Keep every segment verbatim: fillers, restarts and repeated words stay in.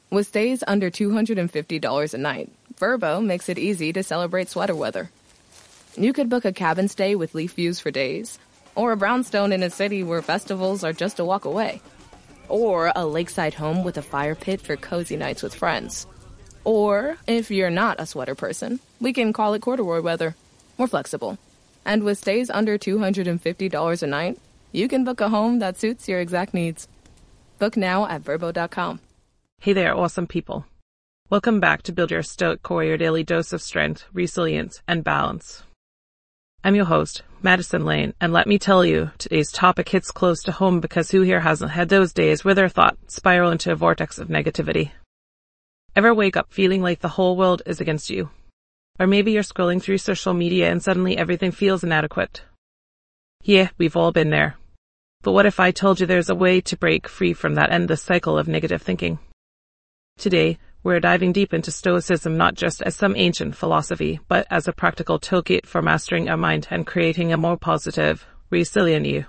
With stays under two hundred fifty dollars a night, Vrbo makes it easy to celebrate sweater weather. You could book a cabin stay with leaf views for days, or a brownstone in a city where festivals are just a walk away, or a lakeside home with a fire pit for cozy nights with friends. Or, if you're not a sweater person, we can call it corduroy weather. We're flexible. And with stays under two hundred fifty dollars a night, you can book a home that suits your exact needs. Book now at Vrbo dot com. Hey there, awesome people. Welcome back to Build Your Stoic Core, your daily dose of strength, resilience, and balance. I'm your host, Madison Lane, and let me tell you, today's topic hits close to home because who here hasn't had those days where their thoughts spiral into a vortex of negativity? Ever wake up feeling like the whole world is against you? Or maybe you're scrolling through social media and suddenly everything feels inadequate. Yeah, we've all been there. But what if I told you there's a way to break free from that endless cycle of negative thinking? Today, we're diving deep into Stoicism not just as some ancient philosophy, but as a practical toolkit for mastering our mind and creating a more positive, resilient you.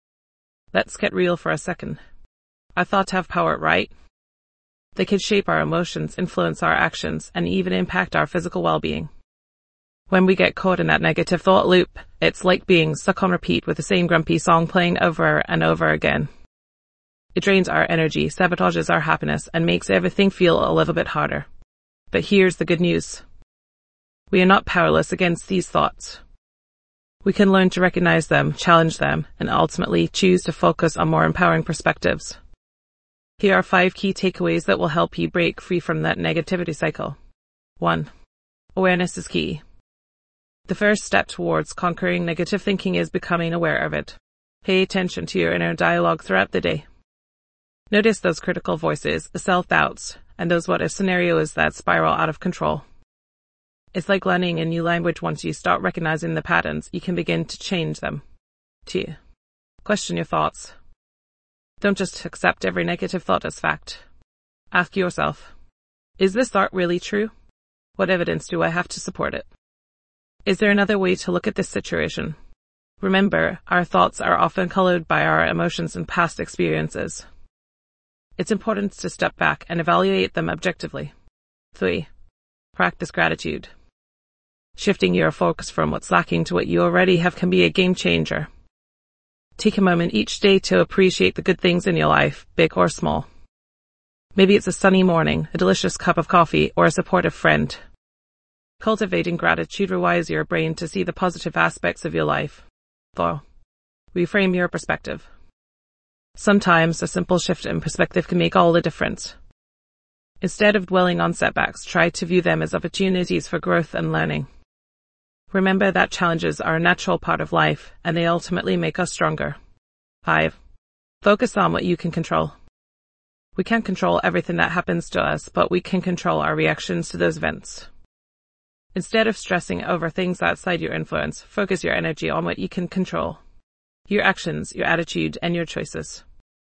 Let's get real for a second. Our thoughts have power, right? They can shape our emotions, influence our actions, and even impact our physical well-being. When we get caught in that negative thought loop, it's like being stuck on repeat with the same grumpy song playing over and over again. It drains our energy, sabotages our happiness, and makes everything feel a little bit harder. But here's the good news. We are not powerless against these thoughts. We can learn to recognize them, challenge them, and ultimately choose to focus on more empowering perspectives. Here are five key takeaways that will help you break free from that negativity cycle. One. Awareness is key. The first step towards conquering negative thinking is becoming aware of it. Pay attention to your inner dialogue throughout the day. Notice those critical voices, the self-doubts, and those what-if scenarios that spiral out of control. It's like learning a new language. Once you start recognizing the patterns, you can begin to change them. Two. Question your thoughts. Don't just accept every negative thought as fact. Ask yourself, is this thought really true? What evidence do I have to support it? Is there another way to look at this situation? Remember, our thoughts are often colored by our emotions and past experiences. It's important to step back and evaluate them objectively. Three. Practice gratitude. Shifting your focus from what's lacking to what you already have can be a game changer. Take a moment each day to appreciate the good things in your life, big or small. Maybe it's a sunny morning, a delicious cup of coffee, or a supportive friend. Cultivating gratitude rewires your brain to see the positive aspects of your life. Four. Reframe your perspective. Sometimes a simple shift in perspective can make all the difference. Instead of dwelling on setbacks, try to view them as opportunities for growth and learning. Remember that challenges are a natural part of life, and they ultimately make us stronger. Five. Focus on what you can control. We can't control everything that happens to us, but we can control our reactions to those events. Instead of stressing over things outside your influence, focus your energy on what you can control. Your actions, your attitude, and your choices.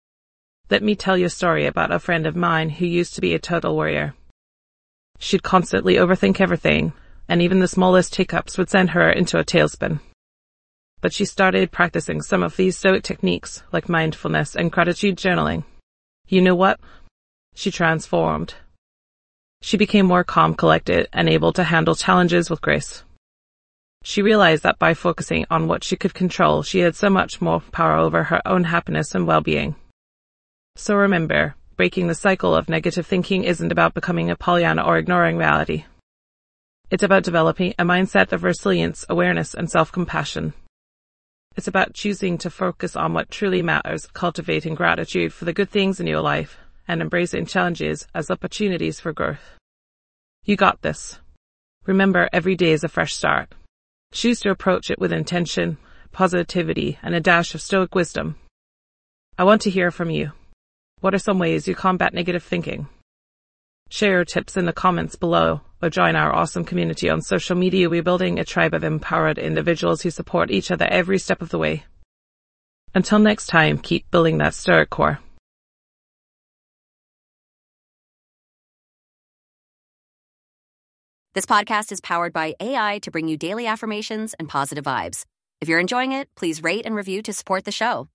Let me tell you a story about a friend of mine who used to be a total worrier. She'd constantly overthink everything, and even the smallest hiccups would send her into a tailspin. But she started practicing some of these stoic techniques, like mindfulness and gratitude journaling. You know what? She transformed. She became more calm, collected, and able to handle challenges with grace. She realized that by focusing on what she could control, she had so much more power over her own happiness and well-being. So remember, breaking the cycle of negative thinking isn't about becoming a Pollyanna or ignoring reality. It's about developing a mindset of resilience, awareness, and self-compassion. It's about choosing to focus on what truly matters, cultivating gratitude for the good things in your life, and embracing challenges as opportunities for growth. You got this. Remember, every day is a fresh start. Choose to approach it with intention, positivity, and a dash of stoic wisdom. I want to hear from you. What are some ways you combat negative thinking? Share your tips in the comments below, or join our awesome community on social media. We're building a tribe of empowered individuals who support each other every step of the way. Until next time, keep building that stoic core. This podcast is powered by A I to bring you daily affirmations and positive vibes. If you're enjoying it, please rate and review to support the show.